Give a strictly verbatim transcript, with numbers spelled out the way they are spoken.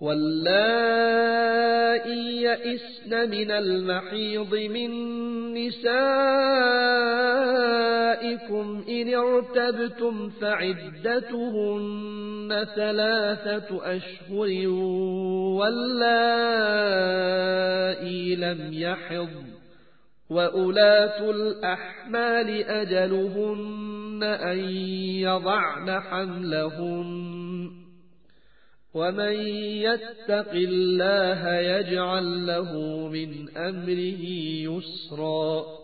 واللائي يئسن من المحيض من نسائكم إن ارتبتم فعدتهن ثلاثة أشهر واللائي لم يحضن وأولاة الأحمال أجلهن أن يضعن حملهن ومن يتق الله يجعل له من أمره يسرا